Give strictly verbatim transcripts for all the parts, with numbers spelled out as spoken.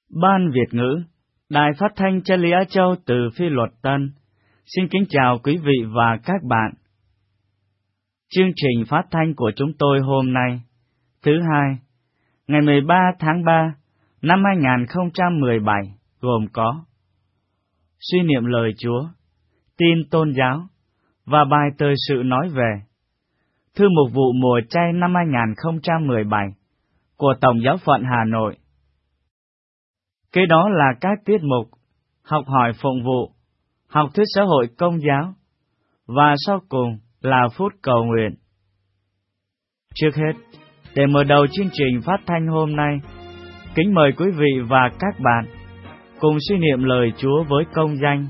Ban Việt ngữ, Đài Phát thanh Chân lý Á Châu từ Phi Luật Tân, xin kính chào quý vị và các bạn. Chương trình phát thanh của chúng tôi hôm nay, thứ hai, ngày mười ba tháng ba năm hai nghìn không trăm mười bảy, gồm có suy niệm lời Chúa, tin tôn giáo và bài thời sự nói về thư mục vụ mùa chay năm hai nghìn không trăm mười bảy của Tổng giáo phận Hà Nội. Kế đó là các tiết mục học hỏi phụng vụ, học thuyết xã hội công giáo, và sau cùng là phút cầu nguyện. Trước hết, để mở đầu chương trình phát thanh hôm nay, kính mời quý vị và các bạn cùng suy niệm lời Chúa với công danh.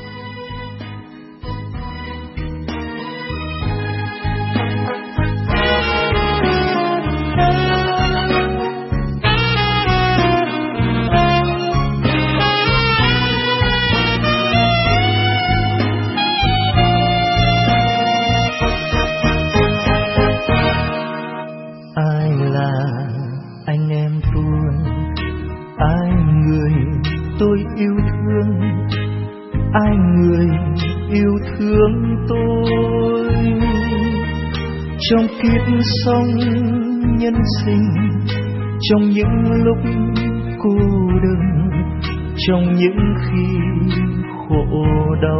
Trong kiếp sống nhân sinh, trong những lúc cô đơn, trong những khi khổ đau,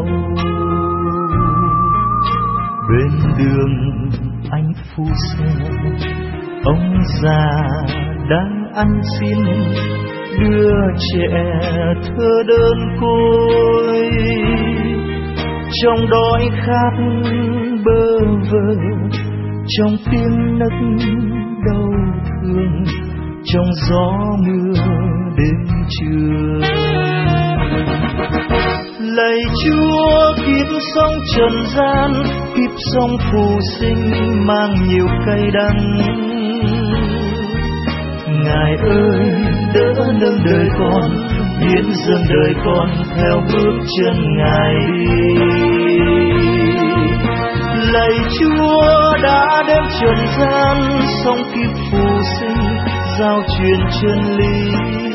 bên đường anh phu xe, ông già đang ăn xin, đưa trẻ thơ đơn côi, trong đói khát bơ vơ, trong tiếng nấc đau thương, trong gió mưa đêm trưa. Lạy Chúa, kiếp sống trần gian, kiếp sống phù sinh mang nhiều cay đắng. Ngài ơi, đỡ nâng đời con, hiến dâng đời con theo bước chân Ngài đi. Lạy Chúa, đã đem trần gian sống kiếp phù sinh, giao truyền chân lý.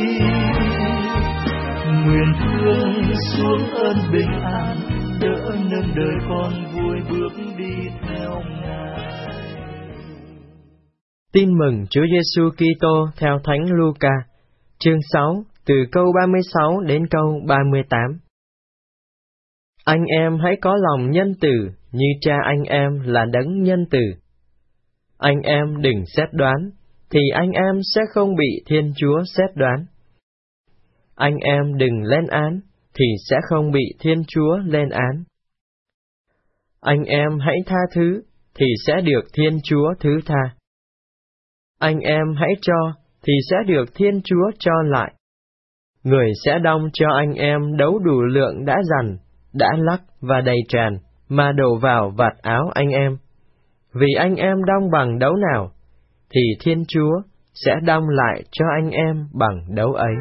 Nguyện thương xuống ơn bình an, đỡ nâng đời con vui bước đi theo Ngài. Tin mừng Chúa Giêsu Kitô theo Thánh Luca, chương sáu, từ câu ba mươi sáu đến câu ba mươi tám. Anh em hãy có lòng nhân từ, như cha anh em là đấng nhân từ. Anh em đừng xét đoán, thì anh em sẽ không bị Thiên Chúa xét đoán. Anh em đừng lên án, thì sẽ không bị Thiên Chúa lên án. Anh em hãy tha thứ, thì sẽ được Thiên Chúa thứ tha. Anh em hãy cho, thì sẽ được Thiên Chúa cho lại. Người sẽ đong cho anh em đấu đủ lượng đã dằn, đã lắc và đầy tràn, mà đổ vào vạt áo anh em. Vì anh em đong bằng đấu nào, thì Thiên Chúa sẽ đong lại cho anh em bằng đấu ấy.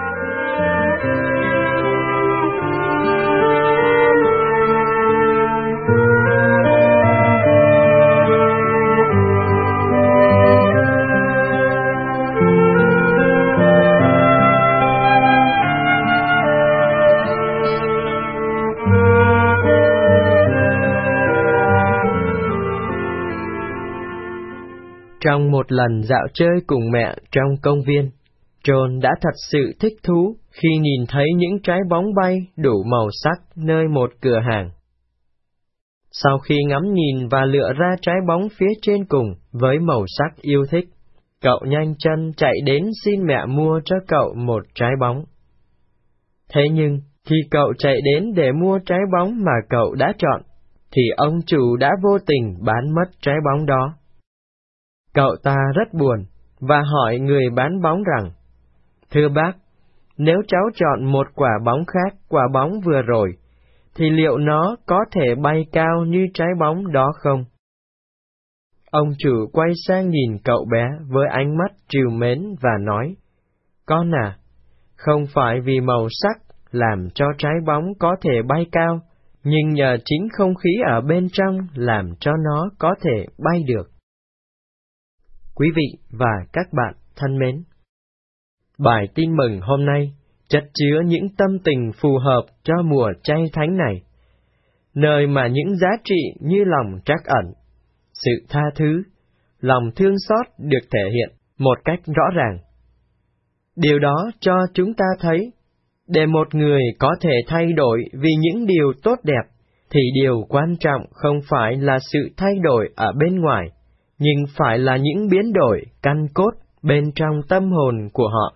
Trong một lần dạo chơi cùng mẹ trong công viên, John đã thật sự thích thú khi nhìn thấy những trái bóng bay đủ màu sắc nơi một cửa hàng. Sau khi ngắm nhìn và lựa ra trái bóng phía trên cùng với màu sắc yêu thích, cậu nhanh chân chạy đến xin mẹ mua cho cậu một trái bóng. Thế nhưng, khi cậu chạy đến để mua trái bóng mà cậu đã chọn, thì ông chủ đã vô tình bán mất trái bóng đó. Cậu ta rất buồn, và hỏi người bán bóng rằng, thưa bác, nếu cháu chọn một quả bóng khác quả bóng vừa rồi, thì liệu nó có thể bay cao như trái bóng đó không? Ông chủ quay sang nhìn cậu bé với ánh mắt trìu mến và nói, con à, không phải vì màu sắc làm cho trái bóng có thể bay cao, nhưng nhờ chính không khí ở bên trong làm cho nó có thể bay được. Quý vị và các bạn thân mến, Bài tin mừng hôm nay chất chứa những tâm tình phù hợp cho mùa chay thánh này, nơi mà những giá trị như lòng trắc ẩn, sự tha thứ, lòng thương xót được thể hiện một cách rõ ràng. Điều đó cho chúng ta thấy, để một người có thể thay đổi vì những điều tốt đẹp, thì điều quan trọng không phải là sự thay đổi ở bên ngoài, nhưng phải là những biến đổi căn cốt bên trong tâm hồn của họ.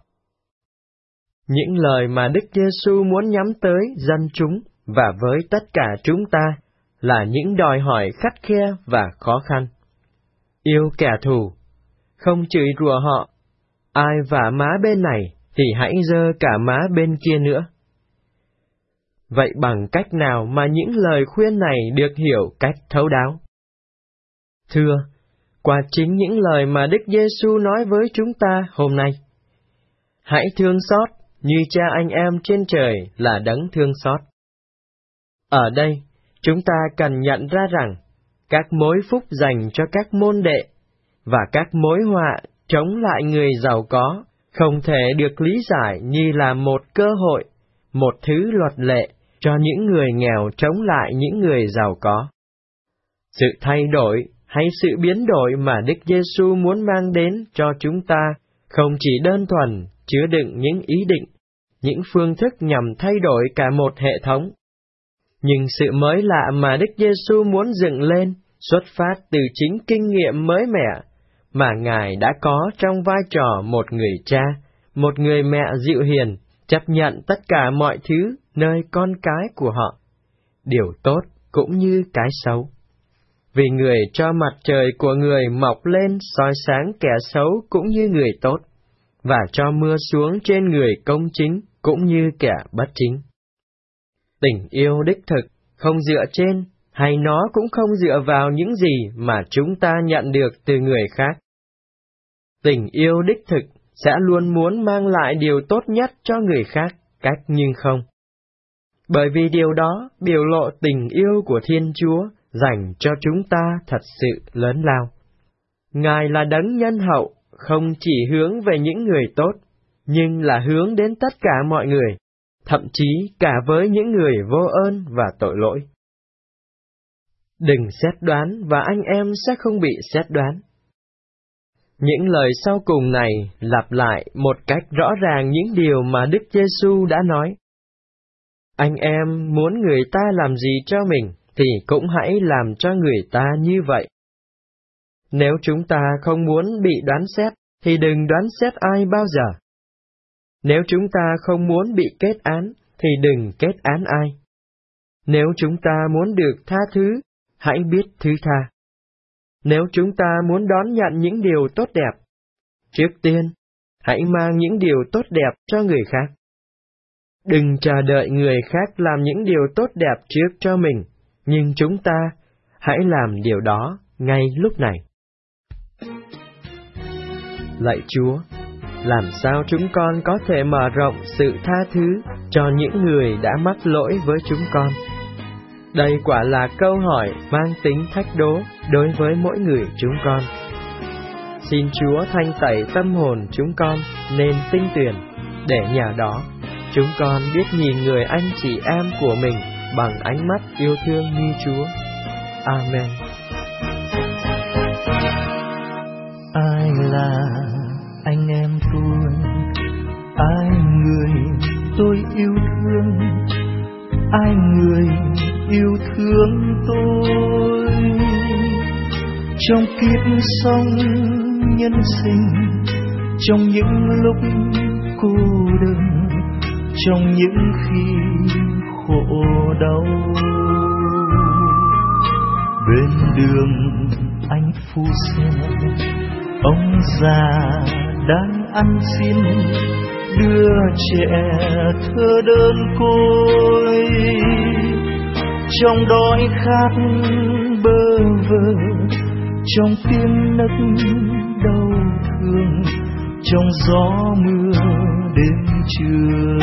Những lời mà Đức Giêsu muốn nhắm tới dân chúng và với tất cả chúng ta là những đòi hỏi khắt khe và khó khăn. Yêu kẻ thù, không chửi rủa họ, ai vả má bên này thì hãy giơ cả má bên kia nữa. Vậy bằng cách nào mà những lời khuyên này được hiểu cách thấu đáo? Thưa, qua chính những lời mà Đức Giêsu nói với chúng ta hôm nay. Hãy thương xót như Cha anh em trên trời là đấng thương xót. Ở đây, chúng ta cần nhận ra rằng các mối phúc dành cho các môn đệ và các mối họa chống lại người giàu có không thể được lý giải như là một cơ hội, một thứ luật lệ cho những người nghèo chống lại những người giàu có. Sự thay đổi hay sự biến đổi mà Đức Giêsu muốn mang đến cho chúng ta không chỉ đơn thuần chứa đựng những ý định, những phương thức nhằm thay đổi cả một hệ thống. Nhưng sự mới lạ mà Đức Giêsu muốn dựng lên xuất phát từ chính kinh nghiệm mới mẻ mà Ngài đã có trong vai trò một người cha, một người mẹ dịu hiền, chấp nhận tất cả mọi thứ nơi con cái của họ, điều tốt cũng như cái xấu. Vì người cho mặt trời của người mọc lên soi sáng kẻ xấu cũng như người tốt, và cho mưa xuống trên người công chính cũng như kẻ bất chính. Tình yêu đích thực không dựa trên, hay nó cũng không dựa vào những gì mà chúng ta nhận được từ người khác. Tình yêu đích thực sẽ luôn muốn mang lại điều tốt nhất cho người khác, cách nhưng không. Bởi vì điều đó biểu lộ tình yêu của Thiên Chúa dành cho chúng ta thật sự lớn lao. Ngài là đấng nhân hậu, không chỉ hướng về những người tốt, nhưng là hướng đến tất cả mọi người, thậm chí cả với những người vô ơn và tội lỗi. Đừng xét đoán và anh em sẽ không bị xét đoán. Những lời sau cùng này lặp lại một cách rõ ràng những điều mà Đức Giêsu đã nói. Anh em muốn người ta làm gì cho mình, thì cũng hãy làm cho người ta như vậy. Nếu chúng ta không muốn bị đoán xét, thì đừng đoán xét ai bao giờ. Nếu chúng ta không muốn bị kết án, thì đừng kết án ai. Nếu chúng ta muốn được tha thứ, hãy biết thứ tha. Nếu chúng ta muốn đón nhận những điều tốt đẹp, trước tiên, hãy mang những điều tốt đẹp cho người khác. Đừng chờ đợi người khác làm những điều tốt đẹp trước cho mình, nhưng chúng ta hãy làm điều đó ngay lúc này. Lạy Chúa, làm sao chúng con có thể mở rộng sự tha thứ cho những người đã mắc lỗi với chúng con? Đây quả là câu hỏi mang tính thách đố đối với mỗi người chúng con. Xin Chúa thanh tẩy tâm hồn chúng con nên tinh tuyền, để nhờ đó chúng con biết nhìn người anh chị em của mình bằng ánh mắt yêu thương như Chúa. Amen. Ai là anh em tôi, ai người tôi yêu thương, ai người yêu thương tôi. Trong kiếp sống nhân sinh, trong những lúc cô đơn, trong những khi khổ đau, bên đường anh phu xe, ông già đang ăn xin, đưa trẻ thơ đơn côi. Trong đói khát bơ vơ, trong tiếng nấc đau thương, trong gió mưa đêm trường.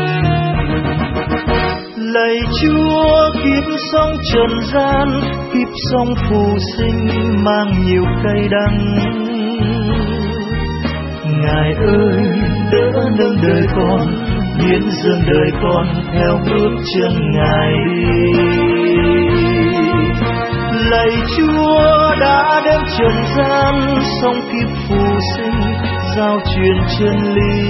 Lạy Chúa, kiếp sống trần gian, kiếp sống phù sinh mang nhiều cay đắng. Ngài ơi, đỡ nâng đời con, hiến dâng đời con theo bước chân Ngài đi. Lạy Chúa đã đến trần gian, sống kiếp phù sinh, giao truyền chân lý.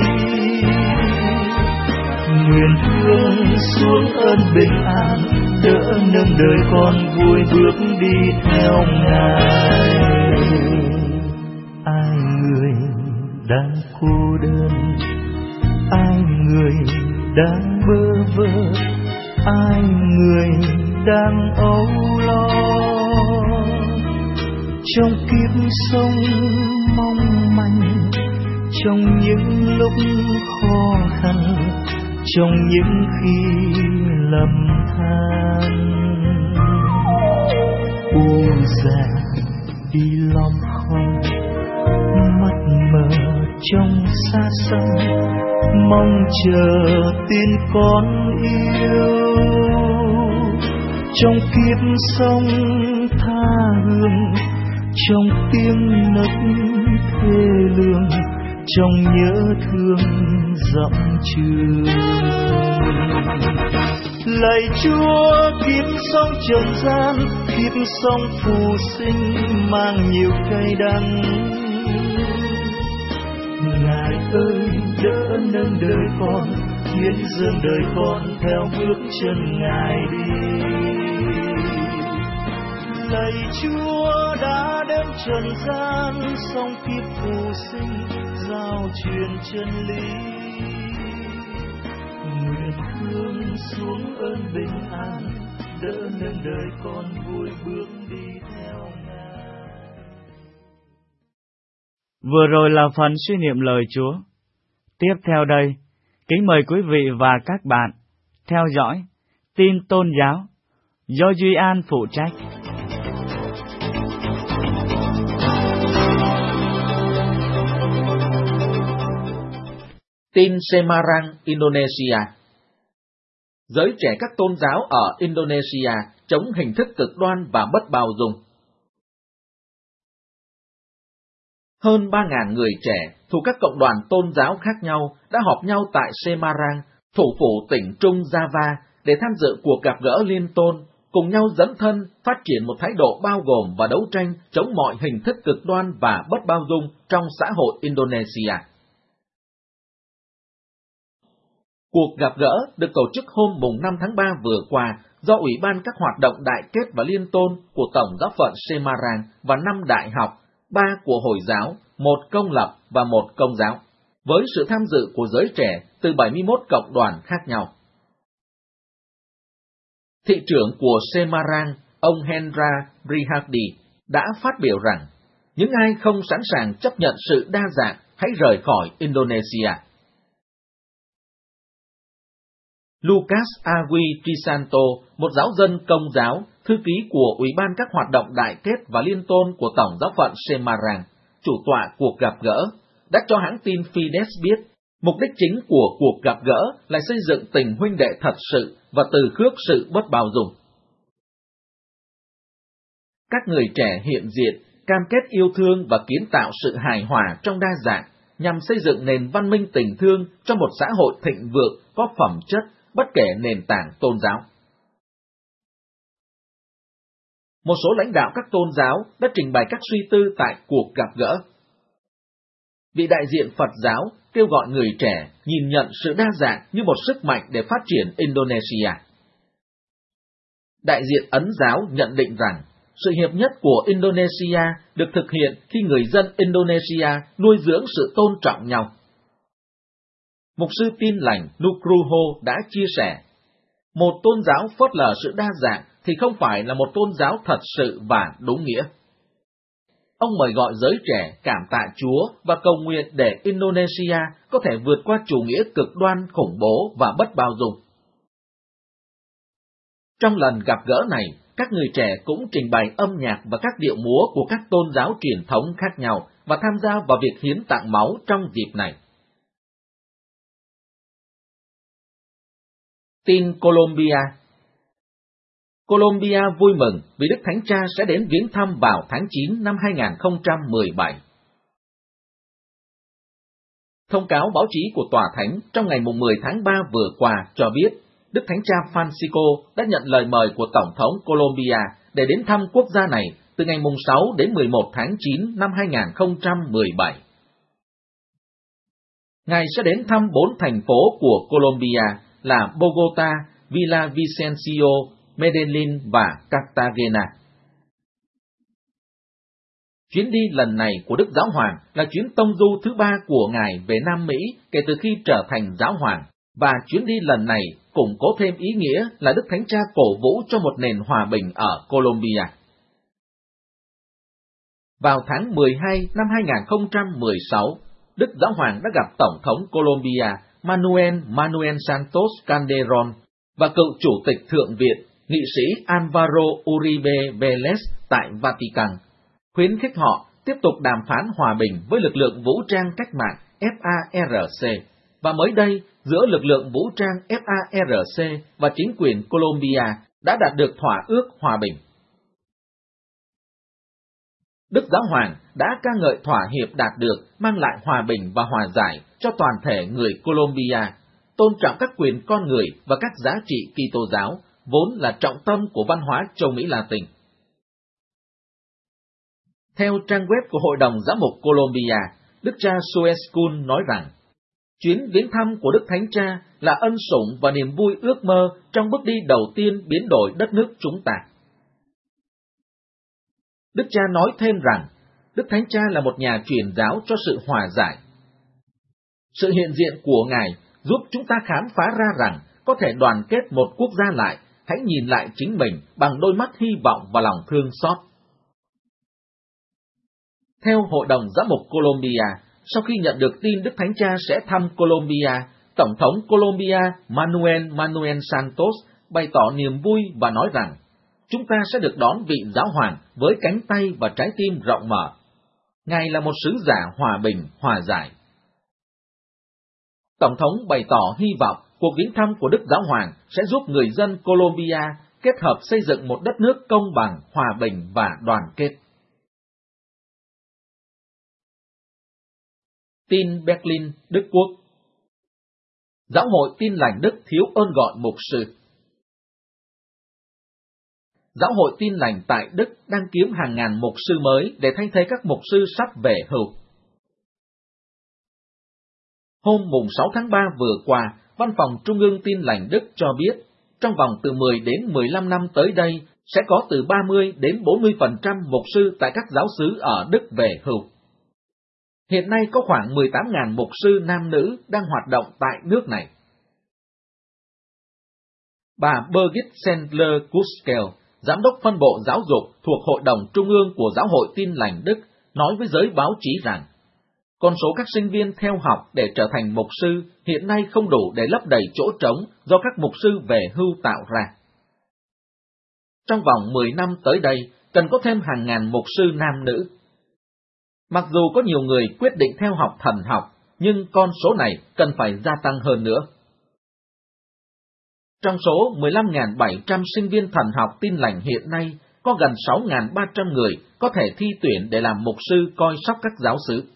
Nguyện thương xuống ơn bình an, đỡ nâng đời con vui bước đi theo Ngài. Ai người đang cô đơn, ai người đang bơ vơ, ai người đang âu lo, trong kiếp sống mong manh, trong những lúc khó khăn, trong những khi lầm than. U già đi lom khom, mắt mờ trong xa xăm, mong chờ tin con yêu. Trong kiếp sống tha hương, trong tiếng nấc thê lương, trong nhớ thương dặm trường. Lạy Chúa, kiếp sống trần gian, kiếp sống phù sinh mang nhiều cay đắng. Ngài ơi, đỡ nâng đời con, hiến dâng đời con theo bước chân Ngài đi. Lạy Chúa đã đến trần gian, sống kiếp phù sinh, giao truyền chân lý. Nguyện thương xuống ơn bình an, đỡ nâng đời con vui bước đi theo Ngài. Vừa rồi là phần suy niệm lời Chúa. Tiếp theo đây, kính mời quý vị và các bạn theo dõi tin tôn giáo do Duy An phụ trách. Tin Semarang, Indonesia. Giới trẻ các tôn giáo ở Indonesia chống hình thức cực đoan và bất bao dung. Hơn ba nghìn người trẻ thuộc các cộng đoàn tôn giáo khác nhau đã họp nhau tại Semarang, thủ phủ tỉnh Trung Java, để tham dự cuộc gặp gỡ liên tôn, cùng nhau dấn thân phát triển một thái độ bao gồm và đấu tranh chống mọi hình thức cực đoan và bất bao dung trong xã hội Indonesia. Cuộc gặp gỡ được tổ chức hôm mùng năm tháng ba vừa qua do Ủy ban các hoạt động đại kết và liên tôn của Tổng giáo phận Semarang và năm đại học, ba của Hồi giáo, một công lập và một công giáo, với sự tham dự của giới trẻ từ bảy mươi mốt cộng đoàn khác nhau. Thị trưởng của Semarang, ông Hendra Prihadi, đã phát biểu rằng, những ai không sẵn sàng chấp nhận sự đa dạng hãy rời khỏi Indonesia. Lucas Awi Trisanto, một giáo dân công giáo, thư ký của Ủy ban các hoạt động đại kết và liên tôn của Tổng giáo phận Semarang, chủ tọa cuộc gặp gỡ, đã cho hãng tin Fides biết, mục đích chính của cuộc gặp gỡ là xây dựng tình huynh đệ thật sự và từ khước sự bất bao dung. Các người trẻ hiện diện cam kết yêu thương và kiến tạo sự hài hòa trong đa dạng, nhằm xây dựng nền văn minh tình thương trong một xã hội thịnh vượng có phẩm chất, bất kể nền tảng tôn giáo. Một số lãnh đạo các tôn giáo đã trình bày các suy tư tại cuộc gặp gỡ. Vị đại diện Phật giáo kêu gọi người trẻ nhìn nhận sự đa dạng như một sức mạnh để phát triển Indonesia. Đại diện Ấn giáo nhận định rằng, sự hiệp nhất của Indonesia được thực hiện khi người dân Indonesia nuôi dưỡng sự tôn trọng nhau. Mục sư Tin Lành Nugroho đã chia sẻ, một tôn giáo phớt lờ sự đa dạng thì không phải là một tôn giáo thật sự và đúng nghĩa. Ông mời gọi giới trẻ cảm tạ Chúa và cầu nguyện để Indonesia có thể vượt qua chủ nghĩa cực đoan, khủng bố và bất bao dung. Trong lần gặp gỡ này, các người trẻ cũng trình bày âm nhạc và các điệu múa của các tôn giáo truyền thống khác nhau và tham gia vào việc hiến tặng máu trong dịp này. Tin Colombia. Colombia vui mừng vì Đức Thánh Cha sẽ đến viếng thăm vào tháng chín năm hai nghìn không trăm mười bảy. Thông cáo báo chí của Tòa Thánh trong ngày mười tháng ba vừa qua cho biết, Đức Thánh Cha Francisco đã nhận lời mời của Tổng thống Colombia để đến thăm quốc gia này từ ngày sáu đến mười một tháng chín năm hai nghìn không trăm mười bảy. Ngài sẽ đến thăm bốn thành phố của Colombia là Bogota, Villavicencio, Medellín và Cartagena. Chuyến đi lần này của Đức Giáo Hoàng là chuyến tông du thứ ba của Ngài về Nam Mỹ kể từ khi trở thành Giáo Hoàng, và chuyến đi lần này củng cố thêm ý nghĩa là Đức Thánh Cha cổ vũ cho một nền hòa bình ở Colombia. Vào tháng mười hai năm hai nghìn không trăm mười sáu, Đức Giáo Hoàng đã gặp Tổng thống Colombia Manuel Manuel Santos Calderón và cựu Chủ tịch Thượng viện, nghị sĩ Álvaro Uribe Vélez tại Vatican, khuyến khích họ tiếp tục đàm phán hòa bình với lực lượng vũ trang cách mạng F A R C, và mới đây, giữa lực lượng vũ trang F A R C và chính quyền Colombia đã đạt được thỏa ước hòa bình. Đức Giáo Hoàng đã ca ngợi thỏa hiệp đạt được mang lại hòa bình và hòa giải cho toàn thể người Colombia, tôn trọng các quyền con người và các giá trị Kitô giáo, vốn là trọng tâm của văn hóa châu Mỹ Latin. Theo trang web của Hội đồng Giám mục Colombia, Đức cha Suescun nói rằng, chuyến viếng thăm của Đức Thánh Cha là ân sủng và niềm vui ước mơ trong bước đi đầu tiên biến đổi đất nước chúng ta. Đức cha nói thêm rằng, Đức Thánh Cha là một nhà truyền giáo cho sự hòa giải. Sự hiện diện của Ngài giúp chúng ta khám phá ra rằng có thể đoàn kết một quốc gia lại, hãy nhìn lại chính mình bằng đôi mắt hy vọng và lòng thương xót. Theo Hội đồng Giám mục Colombia, sau khi nhận được tin Đức Thánh Cha sẽ thăm Colombia, Tổng thống Colombia Manuel Manuel Santos bày tỏ niềm vui và nói rằng, chúng ta sẽ được đón vị Giáo Hoàng với cánh tay và trái tim rộng mở. Ngài là một sứ giả hòa bình, hòa giải. Tổng thống bày tỏ hy vọng cuộc viếng thăm của Đức Giáo Hoàng sẽ giúp người dân Colombia kết hợp xây dựng một đất nước công bằng, hòa bình và đoàn kết. Tin Berlin, Đức Quốc. Giáo hội Tin Lành Đức thiếu ơn gọi mục sư. Giáo hội Tin Lành tại Đức đang kiếm hàng ngàn mục sư mới để thay thế các mục sư sắp về hưu. Hôm mùng sáu tháng ba vừa qua, Văn phòng Trung ương Tin Lành Đức cho biết, trong vòng từ mười đến mười lăm năm tới đây, sẽ có từ ba mươi đến bốn mươi phần trăm mục sư tại các giáo xứ ở Đức về hưu. Hiện nay có khoảng mười tám nghìn mục sư nam nữ đang hoạt động tại nước này. Bà Birgit Sendler-Kuskel, Giám đốc phân bộ giáo dục thuộc Hội đồng Trung ương của Giáo hội Tin Lành Đức, nói với giới báo chí rằng, con số các sinh viên theo học để trở thành mục sư hiện nay không đủ để lấp đầy chỗ trống do các mục sư về hưu tạo ra. Trong vòng mười năm tới đây, cần có thêm hàng ngàn mục sư nam nữ. Mặc dù có nhiều người quyết định theo học thần học, nhưng con số này cần phải gia tăng hơn nữa. Trong số mười lăm nghìn bảy trăm sinh viên thần học Tin Lành hiện nay, có gần sáu nghìn ba trăm người có thể thi tuyển để làm mục sư coi sóc các giáo xứ.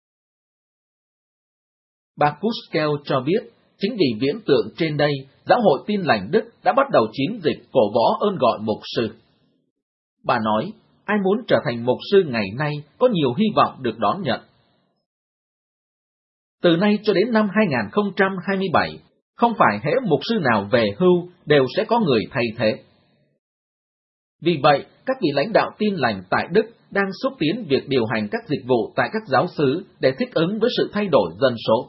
Bà Kuskel cho biết, chính vì viễn tượng trên đây, Giáo hội Tin Lành Đức đã bắt đầu chiến dịch cổ võ ơn gọi mục sư. Bà nói, ai muốn trở thành mục sư ngày nay có nhiều hy vọng được đón nhận. Từ nay cho đến năm hai nghìn không trăm hai mươi bảy, không phải hễ mục sư nào về hưu đều sẽ có người thay thế. Vì vậy, các vị lãnh đạo Tin Lành tại Đức đang xúc tiến việc điều hành các dịch vụ tại các giáo xứ để thích ứng với sự thay đổi dân số.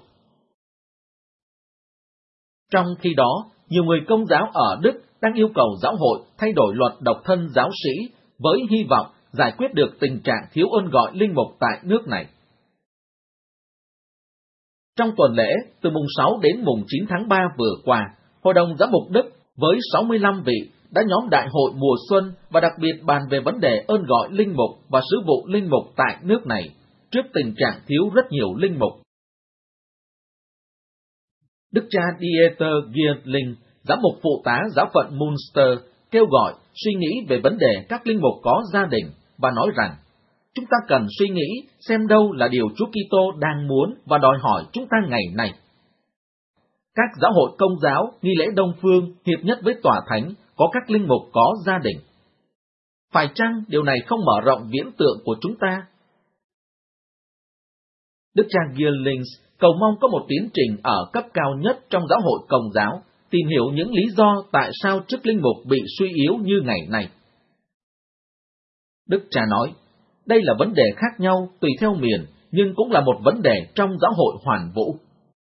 Trong khi đó, nhiều người Công giáo ở Đức đang yêu cầu giáo hội thay đổi luật độc thân giáo sĩ với hy vọng giải quyết được tình trạng thiếu ơn gọi linh mục tại nước này. Trong tuần lễ, từ mùng sáu đến mùng chín tháng ba vừa qua, Hội đồng Giám mục Đức với sáu mươi lăm vị đã nhóm đại hội mùa xuân và đặc biệt bàn về vấn đề ơn gọi linh mục và sứ vụ linh mục tại nước này, trước tình trạng thiếu rất nhiều linh mục. Đức cha Dieter Gierling, giám mục phụ tá giáo phận Münster, kêu gọi suy nghĩ về vấn đề các linh mục có gia đình và nói rằng, chúng ta cần suy nghĩ xem đâu là điều Chúa Kitô đang muốn và đòi hỏi chúng ta ngày này. Các giáo hội Công giáo, nghi lễ Đông phương hiệp nhất với tòa thánh, có các linh mục có gia đình. Phải chăng điều này không mở rộng viễn tượng của chúng ta? Đức cha Gillings cầu mong có một tiến trình ở cấp cao nhất trong giáo hội Công giáo, tìm hiểu những lý do tại sao chức linh mục bị suy yếu như ngày nay. Đức cha nói, đây là vấn đề khác nhau tùy theo miền, nhưng cũng là một vấn đề trong giáo hội hoàn vũ.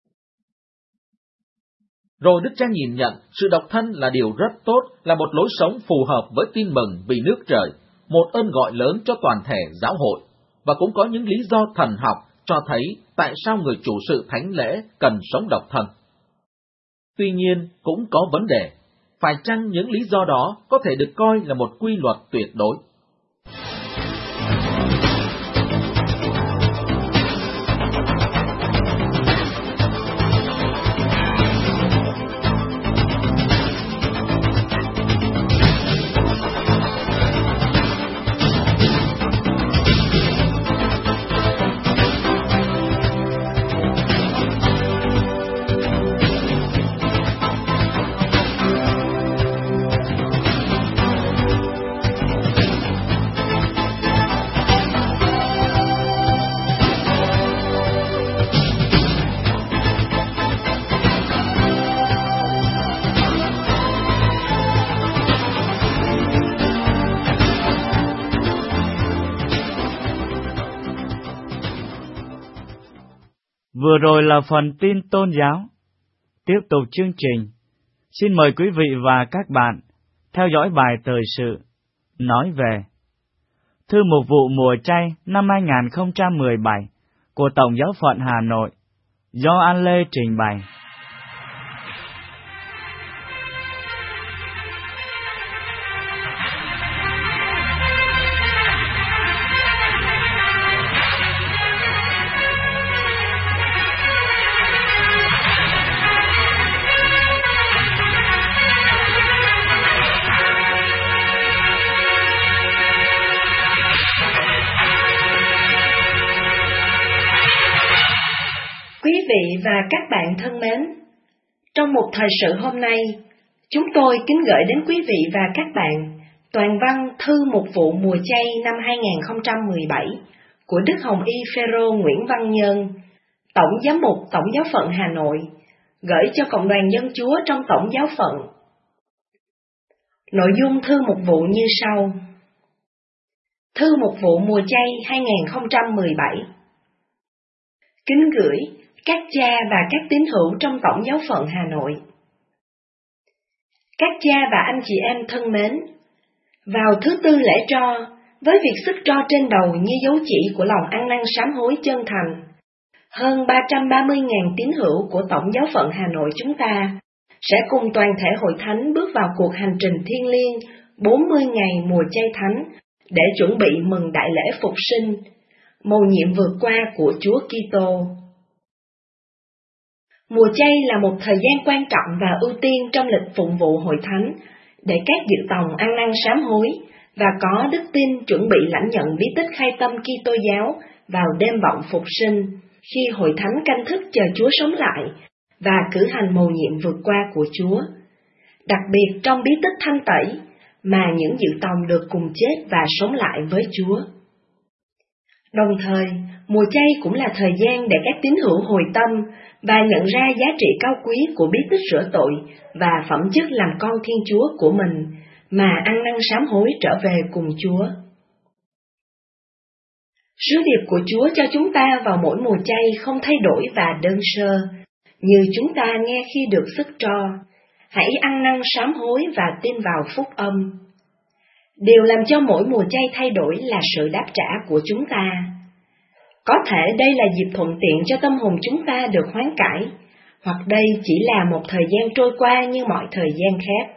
Rồi Đức cha nhìn nhận sự độc thân là điều rất tốt, là một lối sống phù hợp với tin mừng vì nước trời, một ơn gọi lớn cho toàn thể giáo hội, và cũng có những lý do thần học cho thấy tại sao người chủ sự thánh lễ cần sống độc thân. Tuy nhiên, cũng có vấn đề, phải chăng những lý do đó có thể được coi là một quy luật tuyệt đối? Vừa rồi là phần tin tôn giáo. Tiếp tục chương trình, xin mời quý vị và các bạn theo dõi bài thời sự nói về Thư mục vụ mùa chay năm hai không một bảy của Tổng giáo phận Hà Nội do An Lê trình bày. Quý vị và các bạn thân mến, trong một thời sự hôm nay, chúng tôi kính gửi đến quý vị và các bạn toàn văn Thư mục vụ mùa chay năm hai không một bảy của Đức Hồng Y Phêrô Nguyễn Văn Nhân, Tổng giám mục Tổng giáo phận Hà Nội, gửi cho Cộng đoàn Dân Chúa trong Tổng giáo phận. Nội dung thư mục vụ như sau. Thư mục vụ mùa chay hai không một bảy. Kính gửi các cha và các tín hữu trong Tổng giáo phận Hà Nội. Các cha và anh chị em thân mến, vào thứ tư lễ tro, với việc sức tro trên đầu như dấu chỉ của lòng ăn năn sám hối chân thành, hơn ba trăm ba mươi nghìn tín hữu của Tổng giáo phận Hà Nội chúng ta sẽ cùng toàn thể hội thánh bước vào cuộc hành trình thiêng liêng bốn mươi ngày mùa chay thánh để chuẩn bị mừng đại lễ phục sinh, mầu nhiệm vượt qua của Chúa Kitô. Mùa chay là một thời gian quan trọng và ưu tiên trong lịch phụng vụ hội thánh để các dự tòng ăn năn sám hối và có đức tin chuẩn bị lãnh nhận bí tích khai tâm Kitô giáo vào đêm vọng phục sinh, khi hội thánh canh thức chờ Chúa sống lại và cử hành mầu nhiệm vượt qua của Chúa. Đặc biệt trong bí tích thanh tẩy mà những dự tòng được cùng chết và sống lại với Chúa. Đồng thời, mùa chay cũng là thời gian để các tín hữu hồi tâm và nhận ra giá trị cao quý của bí tích rửa tội và phẩm chất làm con Thiên Chúa của mình, mà ăn năn sám hối trở về cùng Chúa. Sứ điệp của Chúa cho chúng ta vào mỗi mùa chay không thay đổi và đơn sơ, như chúng ta nghe khi được sức tro. Hãy ăn năn sám hối và tin vào phúc âm. Điều làm cho mỗi mùa chay thay đổi là sự đáp trả của chúng ta. Có thể đây là dịp thuận tiện cho tâm hồn chúng ta được hoán cải, hoặc đây chỉ là một thời gian trôi qua như mọi thời gian khác.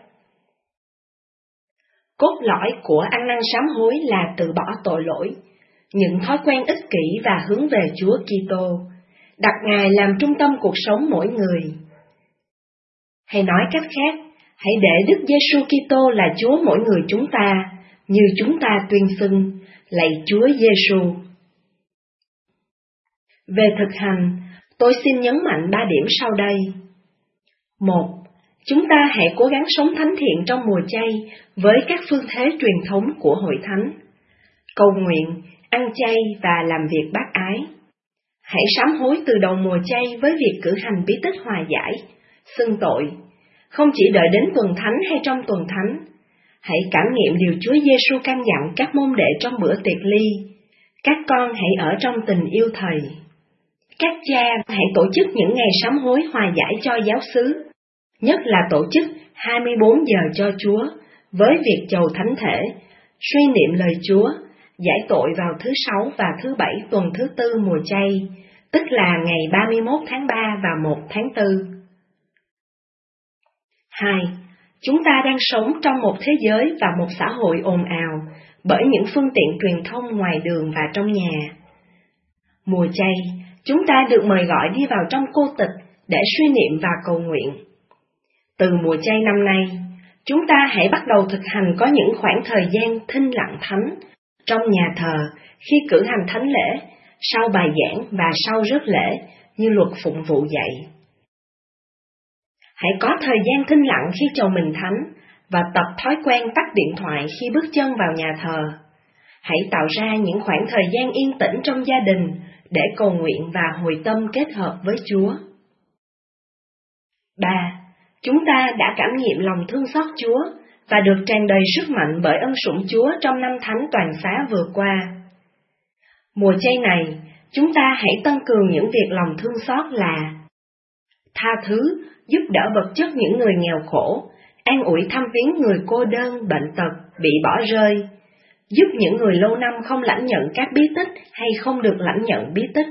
Cốt lõi của ăn năn sám hối là từ bỏ tội lỗi, những thói quen ích kỷ và hướng về Chúa Kitô, đặt Ngài làm trung tâm cuộc sống mỗi người. Hay nói cách khác, hãy để Đức Giêsu Kitô là Chúa mỗi người chúng ta, như chúng ta tuyên xưng, Lạy Chúa Giêsu. Về thực hành, tôi xin nhấn mạnh ba điểm sau đây. Một, chúng ta hãy cố gắng sống thánh thiện trong mùa chay với các phương thế truyền thống của Hội Thánh: cầu nguyện, ăn chay và làm việc bác ái. Hãy sám hối từ đầu mùa chay với việc cử hành bí tích hòa giải, xưng tội, không chỉ đợi đến tuần thánh hay trong tuần thánh. Hãy cảm nghiệm điều Chúa Giêsu căn dặn các môn đệ trong bữa tiệc ly: các con hãy ở trong tình yêu Thầy. Các cha hãy tổ chức những ngày sám hối hòa giải cho giáo xứ, nhất là tổ chức hai mươi bốn giờ cho Chúa, với việc chầu thánh thể, suy niệm lời Chúa, giải tội vào thứ Sáu và thứ Bảy tuần thứ Tư mùa chay, tức là ngày ba mươi mốt tháng ba và một tháng Tư. Hai, chúng ta đang sống trong một thế giới và một xã hội ồn ào bởi những phương tiện truyền thông ngoài đường và trong nhà. Mùa chay, chúng ta được mời gọi đi vào trong cô tịch để suy niệm và cầu nguyện. Từ mùa chay năm nay, chúng ta hãy bắt đầu thực hành có những khoảng thời gian thinh lặng thánh trong nhà thờ khi cử hành thánh lễ, sau bài giảng và sau rước lễ như luật phụng vụ dạy. Hãy có thời gian thinh lặng khi chầu mừng thánh và tập thói quen tắt điện thoại khi bước chân vào nhà thờ. Hãy tạo ra những khoảng thời gian yên tĩnh trong gia đình để cầu nguyện và hồi tâm kết hợp với Chúa. Ba, chúng ta đã cảm nghiệm lòng thương xót Chúa và được tràn đầy sức mạnh bởi ân sủng Chúa trong năm thánh toàn xá vừa qua. Mùa chay này, chúng ta hãy tăng cường những việc lòng thương xót là tha thứ, giúp đỡ vật chất những người nghèo khổ, an ủi thăm viếng người cô đơn, bệnh tật, bị bỏ rơi, giúp những người lâu năm không lãnh nhận các bí tích hay không được lãnh nhận bí tích.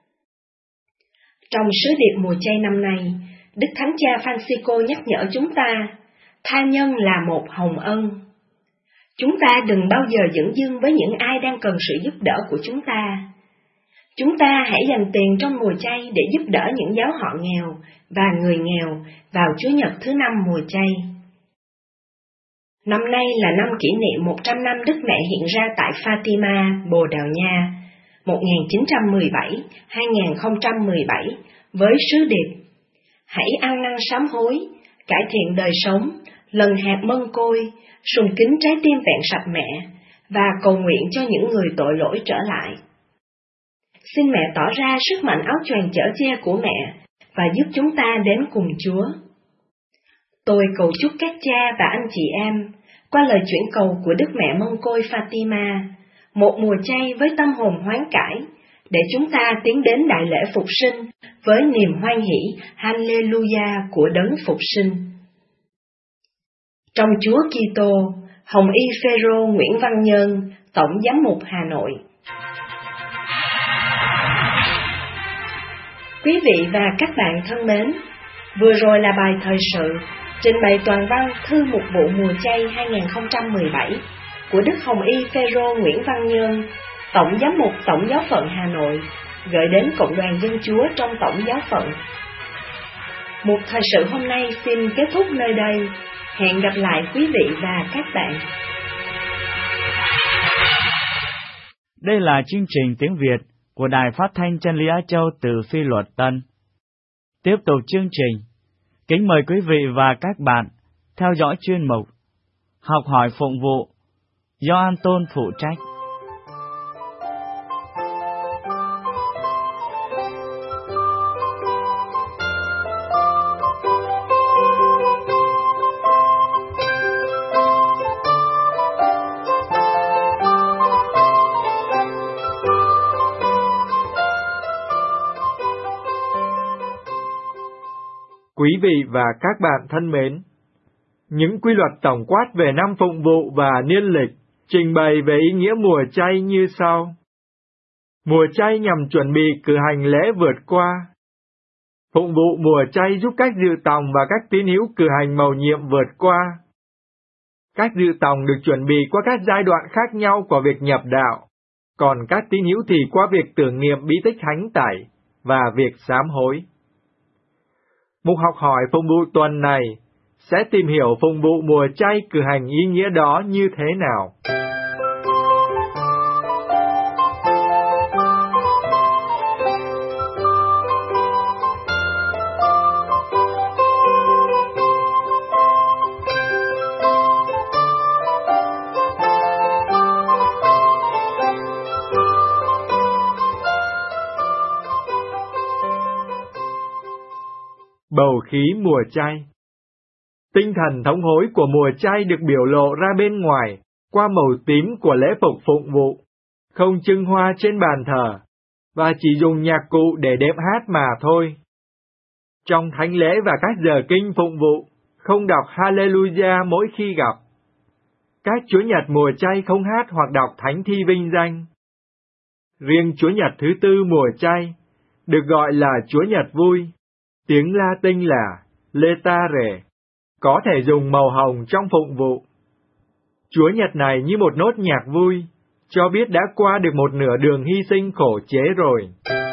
Trong sứ điệp mùa chay năm nay, Đức Thánh Cha Francisco nhắc nhở chúng ta, tha nhân là một hồng ân. Chúng ta đừng bao giờ dửng dưng với những ai đang cần sự giúp đỡ của chúng ta. Chúng ta hãy dành tiền trong mùa chay để giúp đỡ những giáo họ nghèo và người nghèo vào Chúa Nhật thứ năm mùa chay. Năm nay là năm kỷ niệm một trăm năm Đức Mẹ hiện ra tại Fatima, Bồ Đào Nha, một nghìn chín trăm mười bảy đến hai nghìn không trăm mười bảy, với sứ điệp: hãy ăn năn sám hối, cải thiện đời sống, lần hạt mân côi, sùng kính trái tim vẹn sạch mẹ, và cầu nguyện cho những người tội lỗi trở lại. Xin mẹ tỏ ra sức mạnh áo choàng chở che của mẹ và giúp chúng ta đến cùng Chúa. Tôi cầu chúc các cha và anh chị em, qua lời chuyển cầu của Đức Mẹ Mân Côi Fatima, một mùa chay với tâm hồn hoán cải, để chúng ta tiến đến đại lễ phục sinh với niềm hoan hỷ Hallelujah của đấng phục sinh. Trong Chúa Kitô, Hồng Y Phêrô Nguyễn Văn Nhân, Tổng Giám mục Hà Nội. Quý vị và các bạn thân mến, vừa rồi là bài thời sự trình bày toàn văn thư mục vụ mùa chay hai nghìn không trăm mười bảy của Đức Hồng Y Phêrô Nguyễn Văn Nhân, Tổng Giám mục Tổng Giáo phận Hà Nội, gửi đến Cộng đoàn Dân Chúa trong Tổng Giáo phận. Mục thời sự hôm nay xin kết thúc nơi đây. Hẹn gặp lại quý vị và các bạn. Đây là chương trình tiếng Việt của Đài Phát thanh Chân lý Á Châu từ Phi Luật Tân. Tiếp tục chương trình, kính mời quý vị và các bạn theo dõi chuyên mục Học hỏi phụng vụ do An Tôn phụ trách. Quý vị và các bạn thân mến, những quy luật tổng quát về năm phụng vụ và niên lịch trình bày về ý nghĩa mùa chay như sau. Mùa chay nhằm chuẩn bị cử hành lễ vượt qua. Phụng vụ mùa chay giúp các dự tòng và các tín hữu cử hành mầu nhiệm vượt qua. Các dự tòng được chuẩn bị qua các giai đoạn khác nhau của việc nhập đạo, còn các tín hữu thì qua việc tưởng niệm bí tích thánh tẩy và việc sám hối. Mục học hỏi phụng vụ tuần này sẽ tìm hiểu phụng vụ mùa chay cử hành ý nghĩa đó như thế nào. bầu khí mùa chay. Tinh thần thống hối của mùa chay được biểu lộ ra bên ngoài qua màu tím của lễ phục phụng vụ, không trưng hoa trên bàn thờ, và chỉ dùng nhạc cụ để đệm hát mà thôi. Trong thánh lễ và các giờ kinh phụng vụ, không đọc Hallelujah mỗi khi gặp. Các Chúa Nhật mùa chay không hát hoặc đọc thánh thi vinh danh. Riêng Chúa Nhật thứ tư mùa chay, được gọi là Chúa Nhật vui, tiếng Latin là Letare, có thể dùng màu hồng trong phụng vụ. Chúa Nhật này như một nốt nhạc vui, cho biết đã qua được một nửa đường hy sinh khổ chế rồi.